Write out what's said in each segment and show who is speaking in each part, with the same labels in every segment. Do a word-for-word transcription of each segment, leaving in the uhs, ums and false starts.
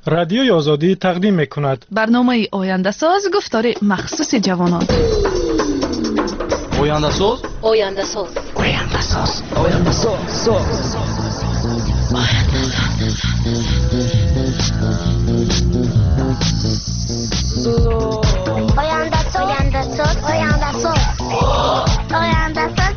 Speaker 1: رادیوی آزادی تقدیم میکند
Speaker 2: برنامه آینده ساز گفتار مخصوص جوانان.
Speaker 3: آینده ساز
Speaker 4: آینده ساز
Speaker 3: آینده ساز آینده ساز
Speaker 4: آینده ساز آینده ساز آینده ساز آینده ساز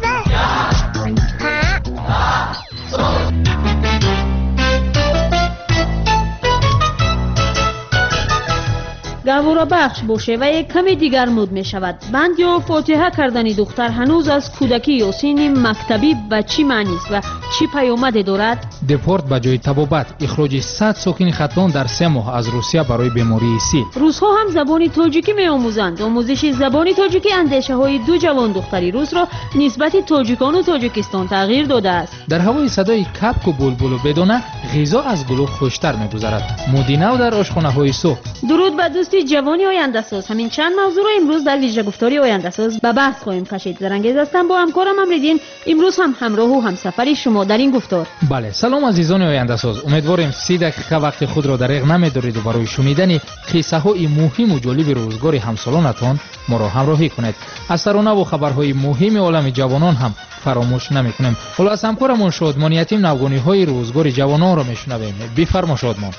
Speaker 5: گوارا بخش باشه و یک کمی دیگر مود می شود. بند یا فاتحه کردن دختر هنوز از کودکی یا سین مکتبی به چی معنی است و چی پیامد دارد؟
Speaker 6: دپورت به جای طبابت، اخراج صد ساکن ختان در سه ماه از روسیه برای بیماری سیل.
Speaker 5: روس‌ها هم زبان تاجیکی می آموزند. آموزش زبان تاجیکی اندیشه های دو جوان دختری روس را نسبت تاجیکان و تاجیکستان تغییر داده است.
Speaker 6: در هوای صدای کپک و بلبل و بدانه غذا از گلو خوشتر می‌گذرد. مودینو در آشخانه‌های صبح.
Speaker 5: درود به دوستی جوانی آینده ساز. همین چند موضوع را امروز در ویژه گفتاری آینده ساز به بحث خواهیم کشید. زرنگیز هستم با همکارم امریدین. امروز هم همراه و همسفر شما در این گفتار.
Speaker 6: بله، سلام عزیزان آینده ساز. امیدواریم سی دقیقه وقت خود را دریغ نمی‌دارید و برای شنیدن قصه‌های مهم و جالب روزگار همسالانتان ما را همراهی کنید. از ترانه و خبرهای مهم عالم جوانان هم فراموش نمی‌کنیم. حالا از همکارمون شادمان یتیم نوگانی‌های روزگار جوانان را می‌شنویم. بفرما شادمان.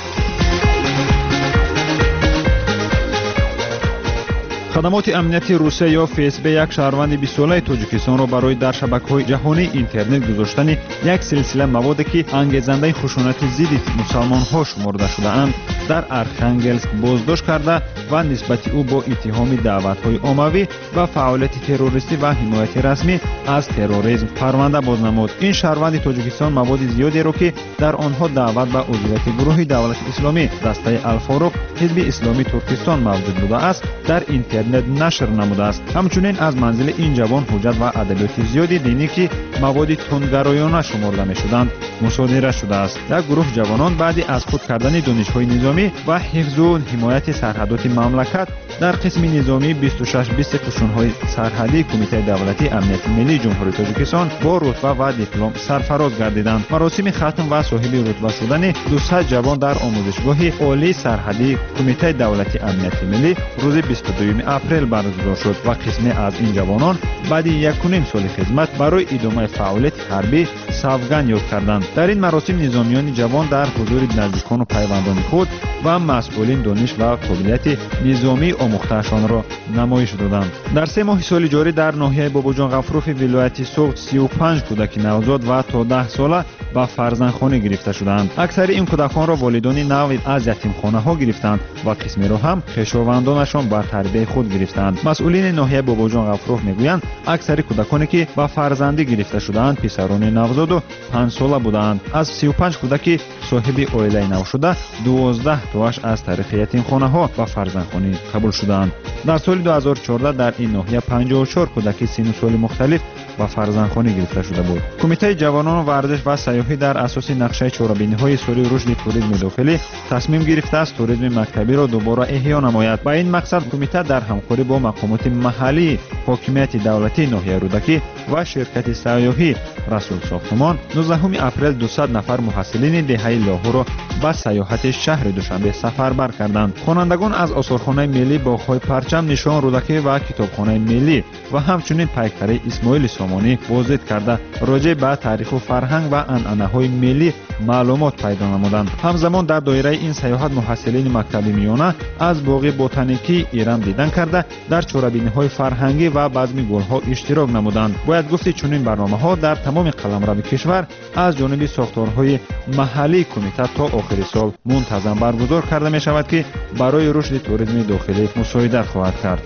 Speaker 7: خدمات امنیتی روسیه یا فیس به یک شهروند بیست ساله تاجیکستان را برای در شبکه‌های جهانی اینترنت گذاشتن یک سلسله موادی که انگیزنده خشونت ضد مسلمان‌ها شمرده شده‌اند در ارخنگلسک بازداشت کرده و نسبت او با اتهام دعوت‌های عمومی و فعالیت تروریستی و حمایت رسمی از تروریسم پرونده باز نمود. این شهروند تاجیکستان مواد زیادی را که در آنها دعوت به عضویت گروه دولت اسلامی دسته الفاروق حزب اسلامی ترکستان موجود بوده است در اینترنت نشر نموده است. همچنین از منزل این جوان حجت و ادبیات زیادی دینی که مواد تندگرایانه شمرده می‌شدند مصادره شده است. یک گروه جوانان بعد از خود کردن دانش‌های نظامی و حفظ و حمایت سرحدات مملکت در قسم نظامی بیست و شش بیست قشون‌های سرحدی کمیته دولتی امنیت ملی جمهوری تاجیکستان با رتبه و دیپلم سرفراز گردیدند. مراسم ختم و صاحب رتبه شدن دویست جوان در آموزشگاه عالی سرحدی کمیته دولتی امنیت ملی روز بیست و دوم اپریل برگزار شد و قسمی از این جوانان بعد یک و نیم سال خدمت برای ادامه فعالیت حربی سوگند یاد کردند. در این مراسم نظامیان جوان در حضور نزدیکان و پیوندان خود و مسئولین دانش و قابلیت نظامی آموخته‌شان را نمایش دادند. در سه ماه سال جاری در ناحیه باباجان غفروف ولایت سوخت سی و پنج کودک نوزاد و تا ده ساله به فرزندخانه گرفته شدند. اکثر این کودکان را والدان نو از یتیمخانه‌ها گرفتند و قسمی را هم خویشاوندانشان به تربیت خود گرفتند. مسئولین ناحیه باباجان غفروف میگویند اکثر کودکانی که به فرزندی گرفته شدند پسران نوزاد و پنج ساله بودند. از سی و پنج کودک صاحب عائله نو شده دوازده تاش از طریق یتیمخانه‌ها و فرزندخانه قبول شدند. در سال دو هزار و چهارده در این ناحیه پنجاه و چهار کودک سن و سال مختلف و فرزندخانه گرفته شده بود. کمیته جوانان ورزش و سیاحی در اساس نقشه چهاربینی‌های سالی رشد توریسم داخلی تصمیم گرفته است توریسم مکتبی را دوباره احیا نماید. با این مقصد کمیته در همکاری با مقامات محلی، حاکمیت دولتی ناحیه رودکی و شرکت سیاحی رسول ساختمان نوزدهم اپریل دویست نفر محصلین دهه لاهور را به سیاحت شهر دوشنبه سفربر کردند. خوانندگان از آثارخانه ملی باغ‌های پرچم نشان رودکی و کتابخانه ملی و همچنین پیکره اسماعیل سامانی بازدید کرده راجع به تاریخ و فرهنگ و عنعنه‌های ملی معلومات پیدا نمودند. همزمان در دایره این سیاحت محصلین مکتب میانه از باغ بوتانیکی ایران دیدن کرده در چهاربینی‌های فرهنگی و بزم گل‌ها اشتراک نمودند. باید گفت چنین برنامه‌ها در تمام قلمرو کشور از جانب ساختارهای محلی کمیته تا آخر سال منتظم برگزار کرده می شود که برای رشد توریسم داخلی مساعدت خواهد کرد.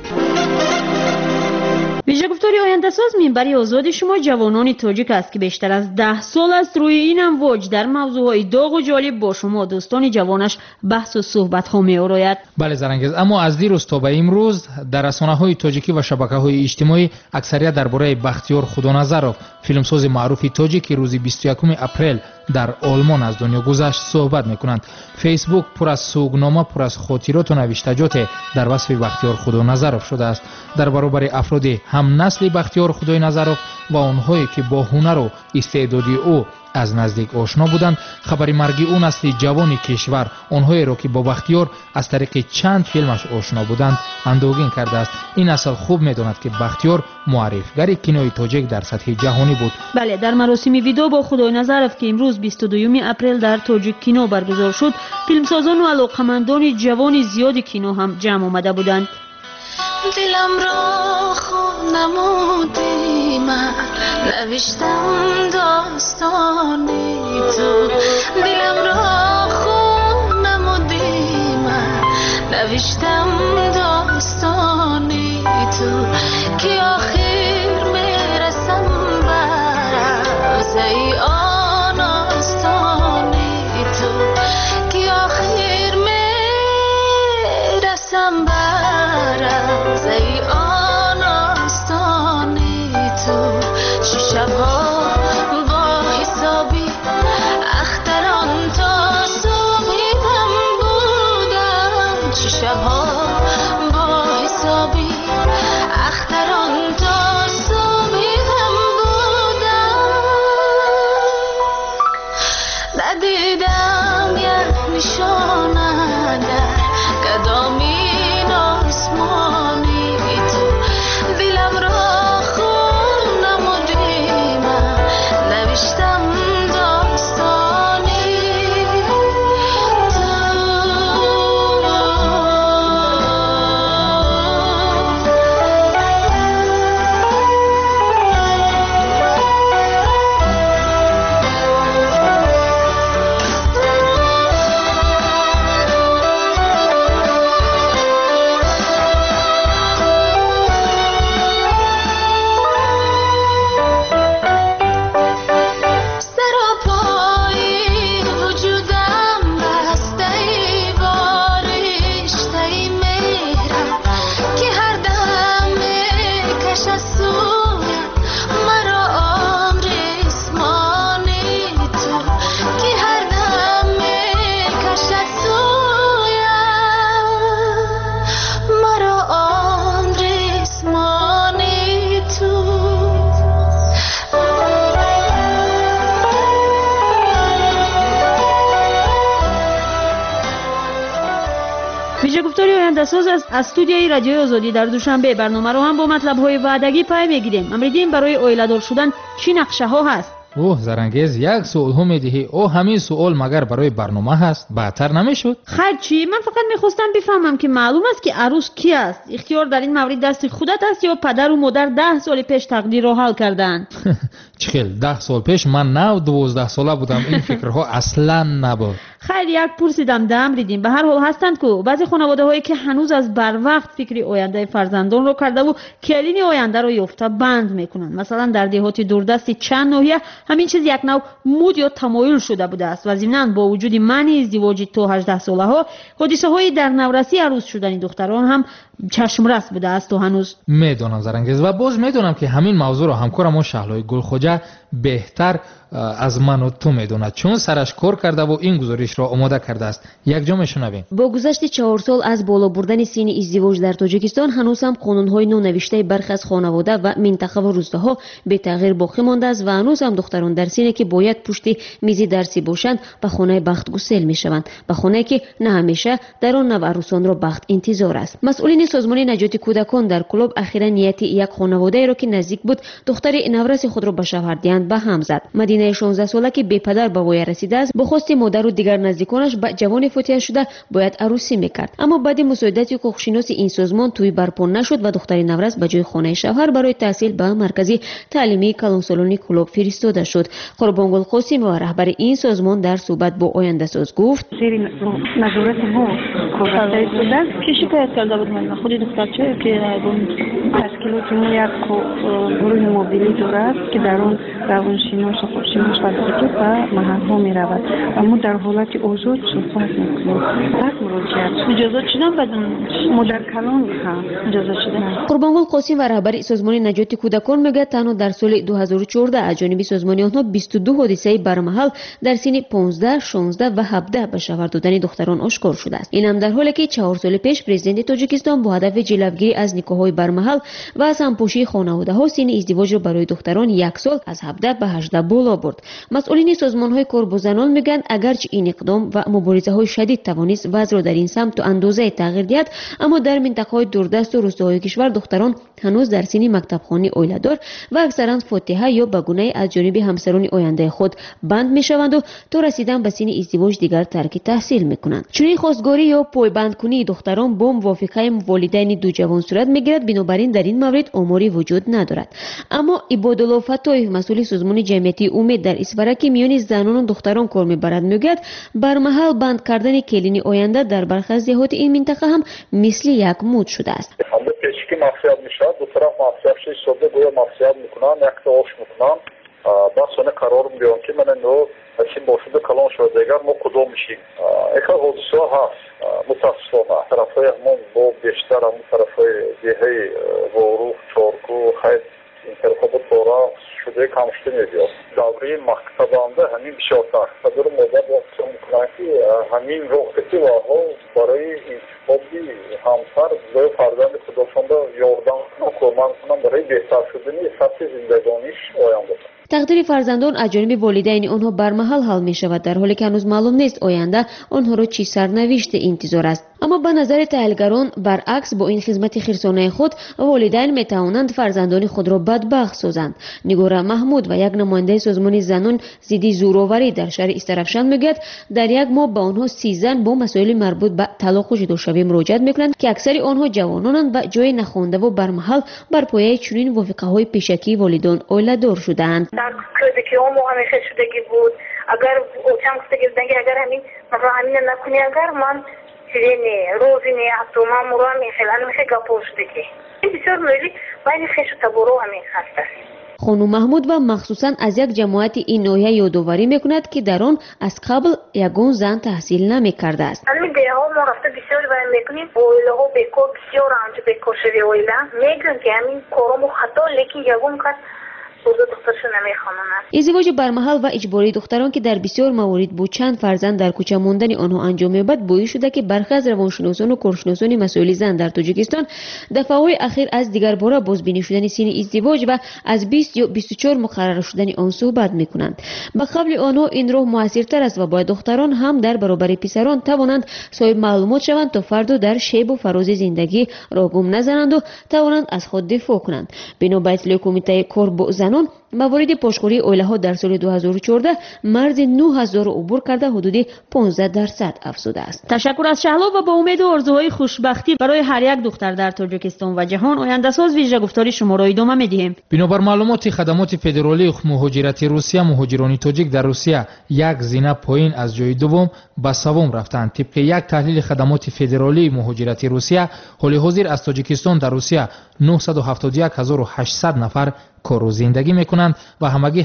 Speaker 5: ویژه گفتاری آینده ساز منبری آزاد شما جوانان تاجیک است که بیشتر از ده سال است روی این امواج در موضوعهای داغ و جالب با شما دوستان جوانش بحث و صحبت ها می آراید.
Speaker 6: بله زرنگیز، اما از دیروز تا به امروز در رسانه‌های تاجیکی و شبکه‌های اجتماعی اکثریت درباره بختیار خدانظرов فیلمساز معروف تاجیک روز بیست و یکم اپریل در آلمان از دنیا گذشت صحبت میکنند. فیسبوک پر از سوگنامه، پر از خاطرات و نوشتجات در وصف بختیار خدانظرov شده است. در برابر افراد هم نسل بختیار خدانظرov و آنهایی که با هنر و استعداد او از نزدیک آشنا بودند. خبر مرگ او نسل جوان کشور آنهایی را که با بختیار از طریق چند فیلمش آشنا بودند اندوهگین کرده است. این نسل خوب می‌داند که بختیار معرفگر کینوی تاجیک در سطح جهانی بود.
Speaker 5: بله، در مراسم ویدو با خدای نظرف که امروز بیست و دوم اپریل در تاجیک کینو برگزار شد، فیلمسازان و علاقمندان جوان زیاد کینو هم جمع آمده بودند.
Speaker 8: دلم را خود نمودی، من نوشتم داستانی تو. دلم را خود نمودی، من نوشتم داستانی تو. که آخر میرسم بر ای آن آستانی تو. که آخر میرسم بر ای آن آستانی تو. چه شبها با حسابی اختران تا صبحیدم بودم. چه شبها با حسابی اختران تا صبحیدم بودم. ندیدم یک نشانه در کدامین آسمانی تو. دلم را خون نمودی، من نوشتم داستانی تو.
Speaker 5: ویژه گفتاری آینده ساز از استودیوی رادیوی آزادی در دوشنبه برنامه رو هم با مطلب‌های وعدگی پای میگیریم. امروز برای اویلادار شدن چی نقشه ها هست؟
Speaker 6: اوه زرنگیز، یک سوال هم میدهی. او همین سوال مگر برای برنامه هست؟ بهتر نمیشد؟
Speaker 5: خیر چی؟ من فقط میخواستم بفهمم که معلوم است که عروس کی است. اختیار در این مورد دست خودت است یا پدر و مادر ده سال پیش تقدیر را حل کردند؟
Speaker 6: چخیل ده سال پیش من نه دوازده ساله بودم، این فکرها اصلا نبود.
Speaker 5: خیر یک پرسیدم دم ریدیم. به هر حال هستند که بعضی خانواده هایی که هنوز از بر وقت فکری آینده فرزندان رو کرده و کلین آینده رو یافته بند میکنند. مثلا در دهات دوردست چند ناحیه همین چیز یک نوع مود یا تمایل شده بوده است و ضمناً با وجود منع ازدواج تا هجده ساله ها، حادثه های در نورسی عروس شدن دختران هم چشم رس بوده است و هنوز
Speaker 6: میدونم زرنگیز و باز میدونم که همین موضوع رو همکارم شهلای گلخوجه بهتر از من و تو میدوند، چون سرش کار کرده و این گزارش را آماده کرده است. یک جا میشنویم.
Speaker 9: با گذشت چهار سال از بالا بردن سن ازدواج در تاجیکستان، هنوز هم قانون‌های نونوشته برخی از خانواده و منطقه و روستاها به تغییر باقی مانده است و هنوز هم دختران در سنی که باید پشت میز درسی باشند به خانه بخت گسیل میشوند، به خانه که نه همیشه در آن نو عروسان را بخت انتظار است. مسئولین سازمان نجات کودکان در کلوب اخیرا نیت یک خانواده را که نزدیک بود دختر نورس خود را به شوهر دهند به هم زد. مدینه شانزده ساله که به پدر به وی رسیده است با خواست مادر و دیگر نزدیکانش به جوان فوتیه شده باید عروسی میکرد، اما بعد مساعدت کوخشناس این سازمان توی برپا نشد و دختر نورس به جای خانه شوهر برای تحصیل به مرکزی تعلیمی کلانسالونی کلوب فرستاده شد. قربانگل قاسم و رهبر این سازمان در صحبت با آینده ساز گفت:
Speaker 10: زیر نظارت ما کارگزار شده که شکایت کرده بود من خود دخترچه که تشکیلات ما یک گروه موبیلی دارد که در اون روانشناس و خودشناس و دکتر و محل ها می رود و ما در حالت آزاد صحبت میکنیم. بعد مراجعت اجازه شدن بدون ما در کلان هم اجازه شدن.
Speaker 9: قربانگل قاسم و رهبر سازمان نجات کودکان میگه تنها در سال دو هزار و چهارده از جانب سازمان آنها بیست و دو حادثه برمحل در سن پانزده، شانزده و هفده به شوهر دادن دختران آشکار شده است. این هم در حالی که چهار سال پیش پرزیدنت تاجیکستان با هدف جلوگیری از نکاح‌های برمحل و از همپوشی خانواده ها سن ازدواج را برای دختران یک سال از هفده به هجده بالا برد. مسئولین سازمان های کار با زنان میگن اگرچه این اقدام و مبارزه های شدید توانست وضع را در این سمت و اندازه تغییر دهد، اما در منطقه های دوردست و روستاهای کشور دختران هنوز در سن مکتبخوانی اویله‌دار و اکثرا فاتحه یا به گونه‌ای از جانب همسران آینده خود بند میشوند و تا رسیدن به سن ازدواج دیگر ترک تحصیل میکنند. چنین خواستگاری یا پایبند کنی دختران با موافقه والدین دو جوان صورت میگیرد، بنابراین در این مورد آماری وجود ندارد. اما عبادالله فتاحی مسئول سازمان جمعیتی امید در اسفره که میان زنان و دختران کار میبرد میگوید بر محل بند کردن کلین آینده در برخی از دهات این منطقه هم مثل یک مد شده است.
Speaker 11: که مافیات میشه دو طرف مافیات شده شده گویا مافیات میکنن یک تا آش میکنن با سونه قرار میدیم که من نو هرچین باشده کلان شده دیگر ما کدوم میشیم اکا حدثه هست متاسفانه طرفای همون با بیشتر همون طرفای دیهی وروخ چارکو خیلی این طرفا با طورا شده کمشته میدیم دوری مکتبانده همین بشارتر قدر مدد وقت میکنن که همین وقتی واقعا برای خودی همسر برای فرزند خودشون را یاردن و کمک کنن برای بهتر شدن سطح زندگانیش آینده.
Speaker 9: تقدیر فرزندان از جانب والدین آنها برمحل حل می شود، در حالی که هنوز معلوم نیست آینده آنها را چی سرنوشت انتظار است. اما به نظر تحلیلگران برعکس با این خدمت خیرسانه خود والدین می توانند فرزندان خود را بدبخت سازند. نگار محمود و یک نماینده سازمان زنان ضد زورآوری در شهر استرفشن میگوید در یک ماه به آنها سی زن با مسائل مربوط به طلاق و جداشوی مراجعت میکنند که اکثر آنها جوانانند و جای نخوانده و برمحل بر پایه چنین وافقه‌های پیشکی والدان اویله‌دار شده‌اند.
Speaker 12: در کردی که اون موقع همیشه شدگی بود اگر اوچم کستگی زنگی اگر همین مثلا همین نکنی اگر من چیزی نه روزی نه حتی من مرا میخیل همیشه گپوش دیگه این بسیار ملی باید خیشو تبورو همین هست است.
Speaker 9: خانم محمود و مخصوصا از یک جماعت این نوعیه یادآوری میکند که در آن از قبل یگان زن تحصیل نمیکرده است.
Speaker 12: همین دیگه ها ما رفته بسیار باید میکنیم اویله ها بکر بسیار آنجا بکر شده اویله میگن که همین کارمو خطا لیکن یگان کس ازدواج برمحل و اجباری دختران که در بسیار موارد با چند فرزند در کوچه ماندن آنها انجام می‌یابد باعث شده که برخی از روانشناسان و کارشناسان مسائل زن در تاجیکستان دفعه‌های اخیر از دیگر باره بازبینی شدن سن ازدواج و از بیست یا بیست و چهار مقرر شدن آن صحبت می‌کنند. به قبل آنها این راه موثرتر است و باید دختران هم در برابر پسران توانند صاحب معلومات شوند تا فردا در شیب و فراز زندگی را گم نزنند و توانند از خود دفاع کنند. بنابر اطلاع کمیته کار با زنان موارد پاشخوری اویله ها در سال دو هزار و چهارده مرز نه هزار عبور کرده حدود پانزده درصد افزوده است.
Speaker 5: تشکر از شهلا و با امید و آرزوهای خوشبختی برای هر یک دختر در تاجیکستان و جهان آینده ساز ویژه گفتاری شما را ادامه می‌دهیم.
Speaker 6: بنابر معلومات خدمات فدرالی مهاجرتی روسیه، مهاجران تاجیک در روسیه یک زینه پایین از جای دوم به سوم رفتند. طبق یک تحلیل خدمات فدرالی مهاجرتی روسیه، حال حاضر از تاجیکستان در روسیه نهصد و هفتاد و یک هزار و هشتصد نفر کار و زندگی میکنند و همگی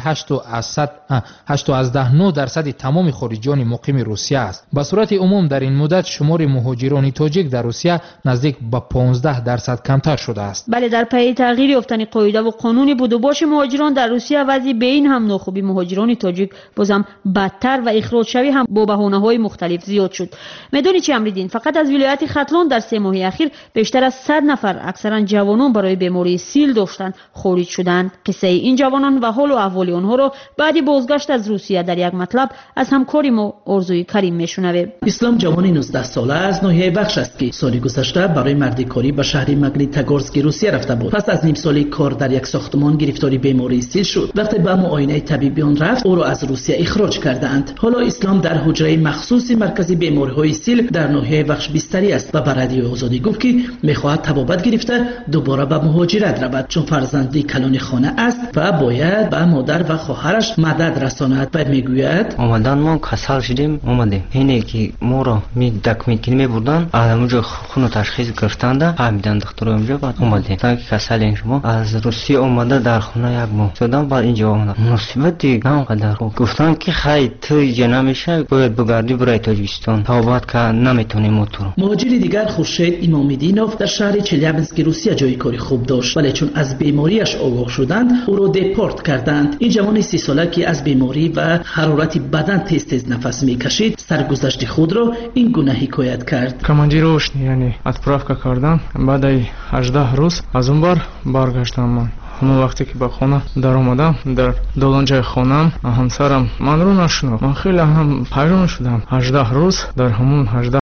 Speaker 6: هشت و نه درصد تمام خارجیان مقیم روسیه است. به صورت عموم در این مدت شمار مهاجران تاجیک در روسیه نزدیک به پانزده درصد کمتر شده است.
Speaker 5: بله، در پی تغییر یافتن قاعده و قانون بود و باش مهاجران در روسیه وضعی به این هم ناخوبی مهاجران تاجیک بازم بدتر و اخراج شوی هم با بهانه‌های مختلف زیاد شد. میدونی چی امریدین؟ فقط از ولایت ختلان در سه ماه اخیر بیشتر از صد نفر اکثرا جوانان برای بیماری سیل داشتن خارج شدند. قصه این جوانان و حال و احوال آنها را بعد بازگشت از روسیه در یک مطلب از همکاری ما آرزوی کریم میشنویم.
Speaker 13: اسلام جوانی نوزده ساله از ناحیه بخش است که سال گذشته برای مردکاری به شهر مگنیتگورسک روسیه رفته بود. پس از نیم سالی کار در یک ساختمان گرفتاری بیماری سیل شد. وقتی به معاینه طبیبیان رفت او را از روسیه اخراج کردند. حالا اسلام در حجره مخصوص مرکز بیماری‌های سیل در ناحیه بخش بستری است و به رادیو آزادی گفت که می‌خواهد تبابت گرفته دوباره به مهاجرت رود چون فرزندی کلان خانه است و باید به مادر و خواهرش مدد رساند و میگوید
Speaker 14: اومدن ما کسل شدیم اومدیم اینه که ما را می دک میکنی میبردن اونجا خون تشخیص گرفتند فهمیدن دکتر اونجا بعد اومدیم تا که کسل این شما از روسیه اومده در خونه یک ماه شدم بعد اینجا اومدم مصیبت دیگه همقدر گفتن که خیلی تو اینجا نمیشه باید بگردی برای تاجیکستان تا بعد که نمیتونیم موتور.
Speaker 13: مهاجری دیگر خورشید امامیدینوف در شهر چلیابینسک روسیه جای کاری خوب داشت ولی چون از بیماریش آگاه شدند او را دپورت رکورد کردند. این جوان سی ساله که از بیماری و حرارت بدن تیز تیز نفس میکشید سرگذشت خود را این گونه حکایت کرد.
Speaker 15: командировочный یعنی отправка کردم. بعد از هجده روز از اون بار برگشتم. من همون وقتی که به خانه در اومدم در دالانجای خانم همسرم من رو نشناخت. من خیلی هم پژمان شدم. هجده روز در همون هجده